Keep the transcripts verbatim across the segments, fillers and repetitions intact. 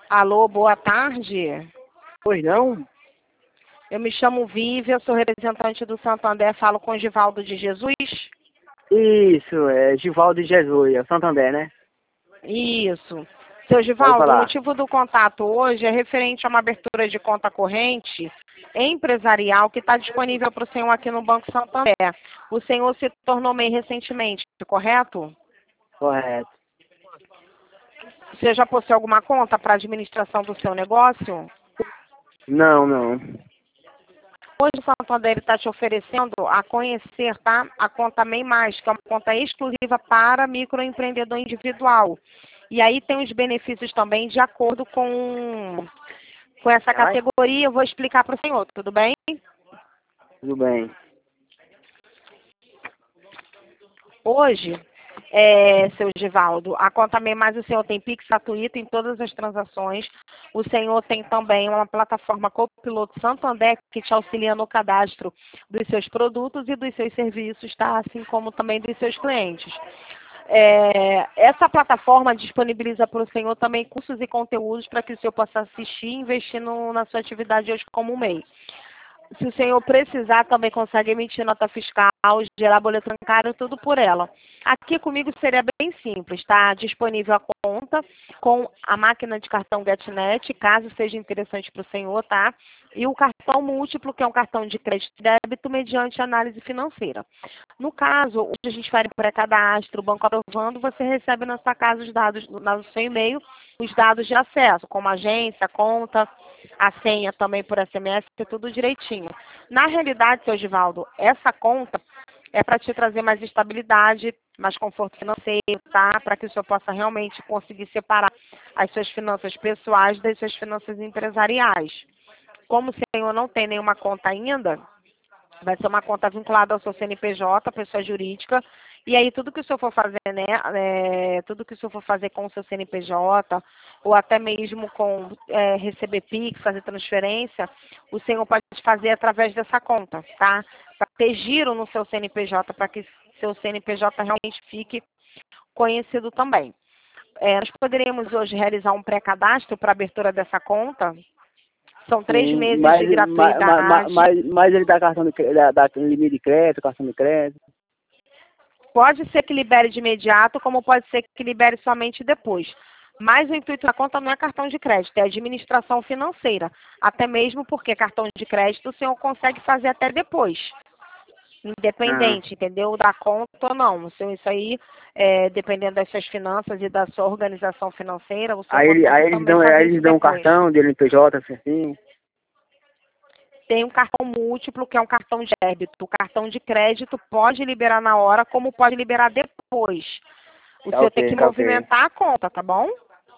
Alô, boa tarde. Pois não? Eu me chamo Vívia, sou representante do Santander, falo com o Givaldo de Jesus. Isso, é Givaldo de Jesus, é o Santander, né? Isso. Seu Pode Givaldo, o falar. motivo do contato hoje é referente a uma abertura de conta corrente empresarial que está disponível para o senhor aqui no Banco Santander. O senhor se tornou MEI recentemente, correto? Correto. Você já possui alguma conta para administração do seu negócio? Não, não. Hoje o Santander está te oferecendo a conhecer, tá? A conta MEI Mais, que é uma conta exclusiva para microempreendedor individual. E aí tem os benefícios também de acordo com, com essa Vai? categoria. Eu vou explicar para o senhor, tudo bem? Tudo bem. Hoje, é, seu Givaldo, a conta MEI Mais, o senhor tem Pix gratuito em todas as transações. O senhor tem também uma plataforma Copiloto Santander que te auxilia no cadastro dos seus produtos e dos seus serviços, tá? Assim como também dos seus clientes. É, essa plataforma disponibiliza para o senhor também cursos e conteúdos para que o senhor possa assistir e investir no, na sua atividade hoje como MEI. Se o senhor precisar, também consegue emitir nota fiscal, gerar boleto bancário, tudo por ela. Aqui comigo seria bem simples, tá? Disponível a conta com a máquina de cartão GetNet, caso seja interessante para o senhor, tá? E o cartão múltiplo, que é um cartão de crédito e débito mediante análise financeira. No caso, onde a gente faz pré-cadastro, o banco aprovando, você recebe na sua casa os dados, no seu e-mail, os dados de acesso, como agência, conta, a senha também por S M S, é tudo direitinho. Na realidade, seu Givaldo, essa conta é para te trazer mais estabilidade, mais conforto financeiro, tá? Para que o senhor possa realmente conseguir separar as suas finanças pessoais das suas finanças empresariais. Como o senhor não tem nenhuma conta ainda, vai ser uma conta vinculada ao seu C N P J, pessoa jurídica, e aí tudo que o senhor for fazer, né, é, tudo que o senhor for fazer com o seu C N P J, ou até mesmo com é, receber Pix, fazer transferência, o senhor pode fazer através dessa conta, tá? Para ter giro no seu C N P J, para que seu C N P J realmente fique conhecido também. É, nós poderíamos hoje realizar um pré-cadastro para abertura dessa conta. São três Sim, meses de mas, mas, mas, gratuidade. mas, mas ele dá cartão de cre- dá, dá limite de crédito, cartão de crédito. Pode ser que libere de imediato, como pode ser que libere somente depois. Mas o intuito da conta não é cartão de crédito, é administração financeira. Até mesmo porque cartão de crédito o senhor consegue fazer até depois. Ah. Independente, entendeu? Da conta ou não. O senhor, isso aí, é, dependendo das suas finanças e da sua organização financeira, o senhor Aí, ele, consegue aí eles também dão, fazer aí isso eles dão um depois. cartão de N P J, assim, assim. Tem um cartão múltiplo, que é um cartão de débito. O cartão de crédito pode liberar na hora, como pode liberar depois. O Tá senhor tem ok, que tá ok. movimentar a conta, tá bom?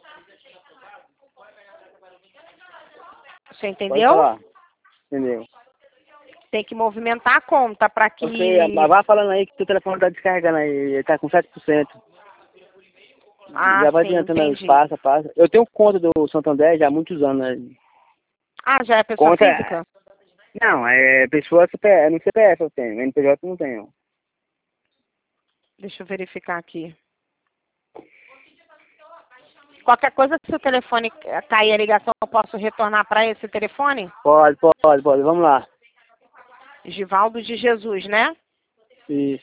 Você Pode entendeu? falar. Entendeu? Tem que movimentar a conta para Você, que... vai falando aí que o telefone tá descarregando aí, ele tá com sete por cento. Ah, Já vai sim, adiantando aí, entendi. passa, passa. Eu tenho conta do Santander já há muitos anos, né? Ah, já é pessoa Conta. física? Não, é pessoa C P F, no C P F eu tenho, N P J eu não tenho. Deixa eu verificar aqui. Qualquer coisa, se o telefone cair a ligação, eu posso retornar para esse telefone? Pode, pode, pode, vamos lá. Givaldo de Jesus, né? Isso,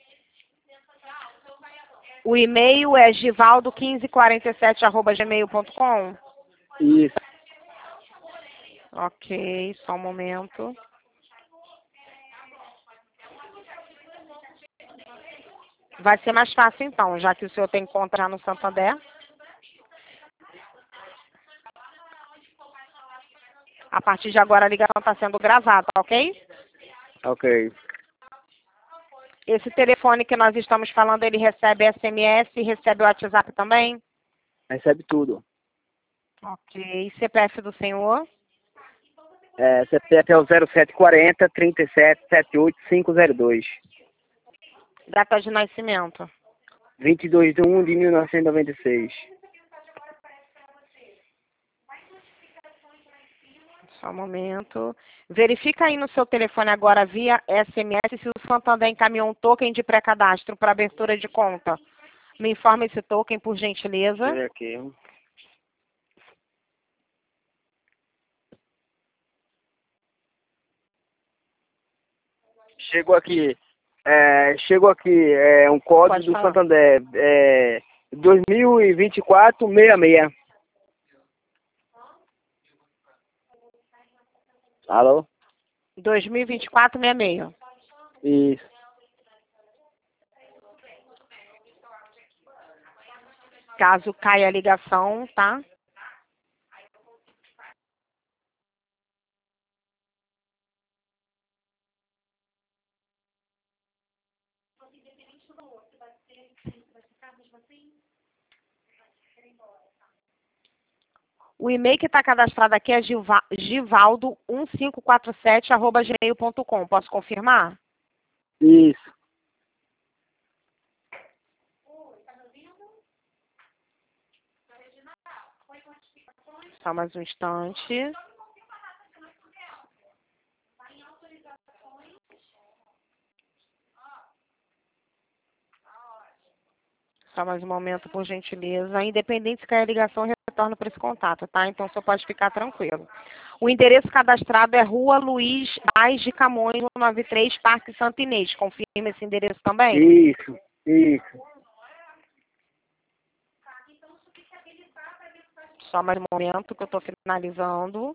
O e-mail é givaldo quinze quarenta e sete arroba gmail ponto com. isso. Ok, só um momento. Vai ser mais fácil então, já que o senhor tem que encontrar no Santander. A partir de agora a ligação está sendo gravada, ok? Ok. Esse telefone que nós estamos falando, ele recebe S M S e recebe o WhatsApp também? Recebe tudo. Ok. C P F do senhor? É, C P F é o zero sete quarenta, trinta e sete, setenta e oito, quinhentos e dois. Data de nascimento? vinte e dois de um de mil novecentos e noventa e seis. Só um momento. Verifica aí no seu telefone agora via S M S se o Santander encaminhou um token de pré-cadastro para abertura de conta. Me informa esse token, por Deixa eu gentileza. ver aqui. Chegou aqui. É, chegou aqui é, um código Pode do falar. Santander. É, dois mil e vinte e quatro, sessenta e seis. Alô? dois mil e vinte e quatro, sessenta e seis. Isso. Caso caia a ligação, tá? O e-mail que está cadastrado aqui é giva- givaldo um cinco quatro sete arroba gmail ponto com. Posso confirmar? Isso. Só mais um instante. Só mais um momento, por gentileza. Independente se cair a ligação, eu retorno para esse contato, tá? Então, o senhor pode ficar tranquilo. O endereço cadastrado é Rua Luiz Vaz de Camões, cento e noventa e três, Parque Santo Inês. Confirma esse endereço também? Isso. Isso. Só mais um momento que eu estou finalizando.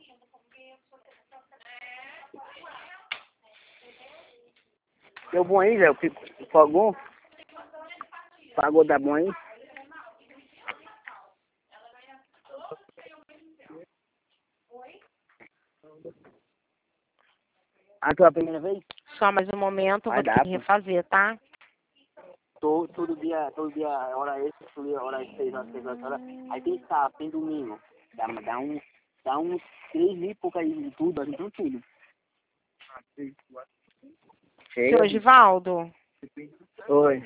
Deu bom aí, Zé? Pagou? Pagou, dá bom aí? A tua primeira vez? Só mais um momento, Vai vou ter dar, que pô. refazer, tá? Todo, todo dia, todo dia, hora extra, todo dia, hora seis horas, seis horas, horas. Aí tem sábado, tem domingo. Dá, dá um, dá uns três mil e pouco aí de tudo, a gente tem tudo. Chega. Senhor Givaldo, Oi.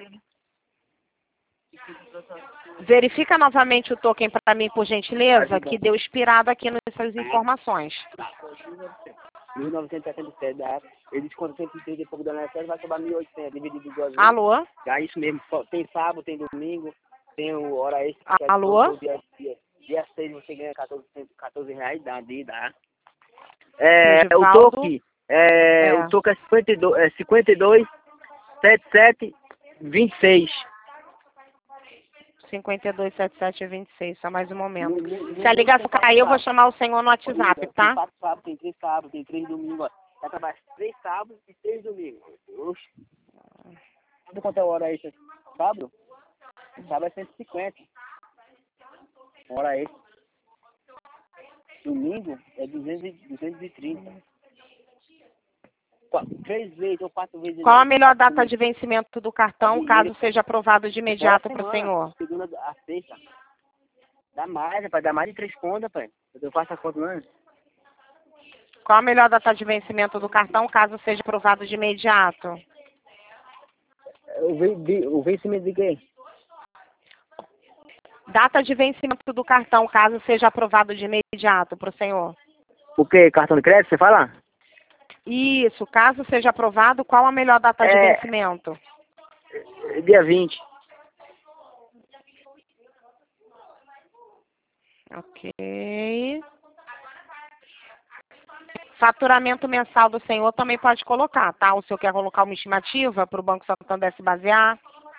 verifica novamente o token para mim, por gentileza, que deu expirado aqui nessas informações. mil novecentos e setenta e sete, dá. Ele desconta cento e trinta e pouco da Nestlé, vai sobrar mil e oitocentos, dividido em duas vezes. Alô? É isso mesmo, só tem sábado, tem domingo, tem o hora extra. que é Alô? todo dia, dia, dia seis você ganha quatorze reais, dá, de, dá. É, o Givaldo. toque, é, É. o toque é cinquenta e dois, é cinquenta e dois, setenta e sete, vinte e seis. cinquenta e dois, setenta e sete, vinte e seis, só mais um momento. No- no- Se a no- ligação tem cair, eu vou quatro chamar o senhor no WhatsApp, sábados. Tem tá? quatro sábados, tem três sábados, tem três domingos. ó. Vai trabalhar três sábados e três domingos. Oxe. Sabe quanto é a hora extra? Sábado? Sábado é cento e cinquenta. Hora extra. Domingo é duzentos e- duzentos e trinta. Qua- Três vezes ou quatro vezes. Qual a melhor data de vencimento do cartão, caso seja aprovado de imediato Toda para o semana, senhor? Segunda a sexta. Dá mais, rapaz. Dá mais de três contas, pai. Eu faço a conta, não é? Qual a melhor data de vencimento do cartão, caso seja aprovado de imediato? O, ven- de- o vencimento de quê? Data de vencimento do cartão, caso seja aprovado de imediato para o senhor? O quê? Cartão de crédito, você fala? Isso, caso seja aprovado, qual a melhor data de É. vencimento? Dia vinte. Ok. Faturamento mensal do senhor também pode colocar, tá? O senhor quer colocar uma estimativa para o Banco Santander se basear?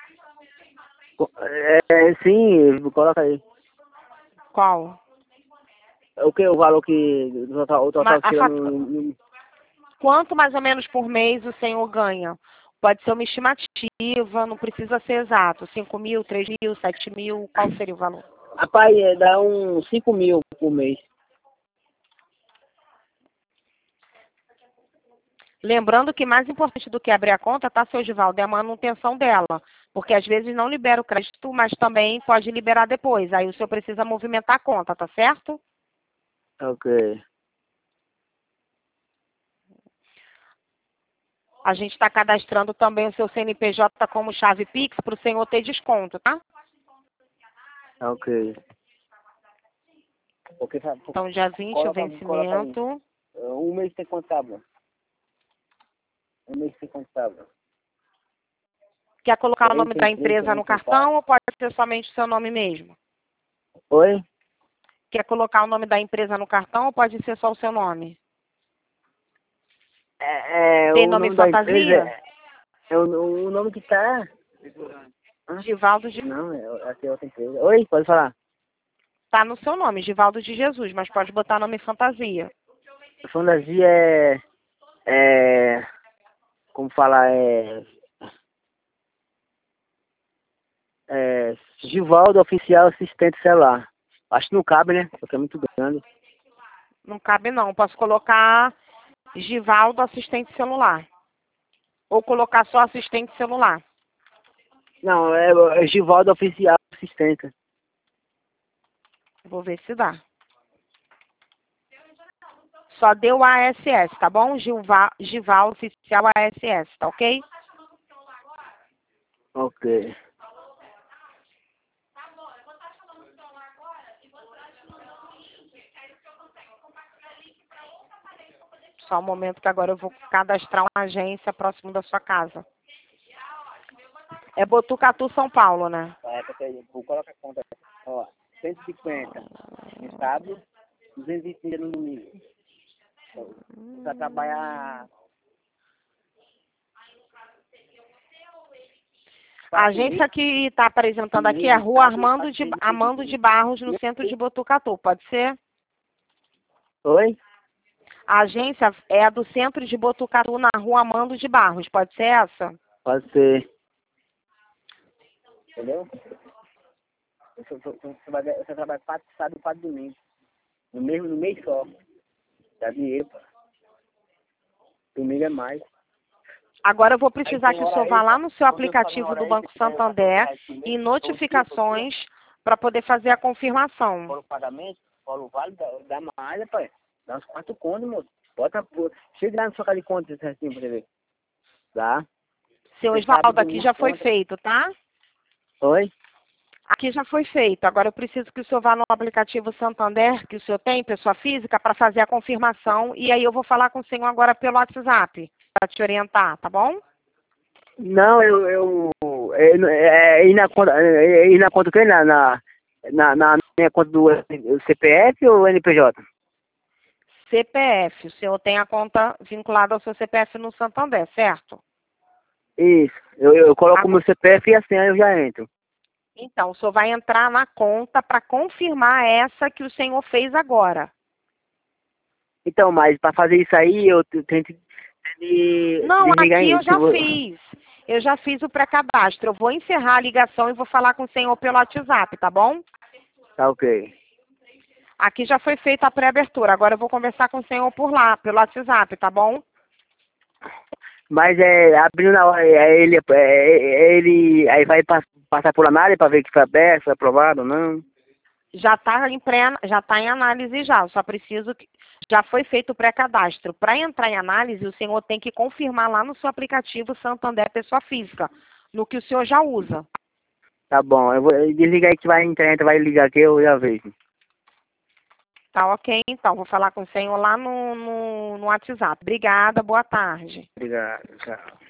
É, sim, coloca aí. Qual? O que? O valor que o total, o total Ma- a tira fatu- no, no- Quanto mais ou menos por mês o senhor ganha? Pode ser uma estimativa, não precisa ser exato. cinco mil, três mil, sete mil, qual seria o valor? Rapaz, é, dá uns cinco mil por mês. Lembrando que mais importante do que abrir a conta, tá, seu Givaldo, é a manutenção dela. Porque às vezes não libera o crédito, mas também pode liberar depois. Aí o senhor precisa movimentar a conta, tá certo? Ok. A gente está cadastrando também o seu C N P J como chave Pix para o senhor ter desconto, tá? Ok. Porque, sabe, Então, dia vinte, o coloca, coloca aí. vencimento. Um mês tem quanto tábua? Um mês tem quanto tábua? Quer colocar o Três, nome tem da três, empresa tem no um, tem cartão quatro. ou pode ser somente o seu nome mesmo? Oi? Quer colocar o nome da empresa no cartão ou pode ser só o seu nome? É, é, Tem o nome nome da fantasia? empresa é, é o, o nome que tá... Givaldo de... Não, é, aqui é outra empresa. Oi, pode falar. Tá no seu nome, Givaldo de Jesus, mas pode botar nome fantasia. A fantasia é... É... Como falar, é... É... Givaldo Oficial Assistente Celular. Acho que não cabe, né? Porque é muito grande. Não cabe não. Posso colocar Givaldo assistente celular. Ou colocar só assistente celular. Não, é, é Givaldo Oficial Assistente. Vou ver se dá. Só deu A S S, tá bom? Gilva, Givaldo oficial A S S, tá ok? Ok. Só um momento que agora eu vou cadastrar uma agência próximo da sua casa. É Botucatu, São Paulo, né? É, porque vou colocar a conta. Ó, cento e cinquenta no sábado, duzentos e trinta no domingo. Pra trabalhar... A agência que está apresentando aqui é a Rua Armando de, Armando de Barros, no centro de Botucatu. Pode ser? Oi? A agência é a do centro de Botucatu, na Rua Armando de Barros. Pode ser essa? Pode ser. Entendeu? Você, você, você, vai, você trabalha quatro sábado e quatro domingo. No mesmo, no mês só. Dá dinheiro, pô. Domingo é mais. Agora eu vou precisar que o senhor vá lá no seu aplicativo do Banco Santander em notificações para poder fazer a confirmação. Fora o pagamento, fora o vale da, da malha, pai. Dá uns quatro contos, moço. Bota, pô. Chega lá no seu cara de conta, certinho, pra você ver. Dá. Seu Osvaldo, aqui já foi feito, tá? Oi? Aqui já foi feito. Agora eu preciso que o senhor vá no aplicativo Santander, que o senhor tem, pessoa física, para fazer a confirmação. E aí eu vou falar com o senhor agora pelo WhatsApp, para te orientar, tá bom? Não, eu... eu é, é, é, ir na conta... É, ir na conta o quê? Na, na, na, na minha conta do C P F ou N P J? C P F. O senhor tem a conta vinculada ao seu C P F no Santander, certo? Isso. Eu, eu coloco o A... meu C P F e assim aí eu já entro. Então, o senhor vai entrar na conta para confirmar essa que o senhor fez agora. Então, mas para fazer isso aí, eu tenho que de, Não, desligar aqui eu isso. já fiz. Eu já fiz o pré-cadastro. Eu vou encerrar a ligação e vou falar com o senhor pelo WhatsApp, tá bom? Tá ok. Aqui já foi feita a pré-abertura. Agora eu vou conversar com o senhor por lá, pelo WhatsApp, tá bom? Mas é, abrindo na hora, é, ele, é, é, ele aí vai pa, passar por análise para ver que foi aberto, foi aprovado ou não? Já está em pré, já está em análise já. Eu só preciso que já foi feito o pré-cadastro. Para entrar em análise, o senhor tem que confirmar lá no seu aplicativo Santander Pessoa Física, no que o senhor já usa. Tá bom, eu vou desligar aí que vai a internet, vai ligar aqui, eu já vejo. Tá ok, então. Vou falar com o senhor lá no, no, no WhatsApp. Obrigada, boa tarde. Obrigado, tchau.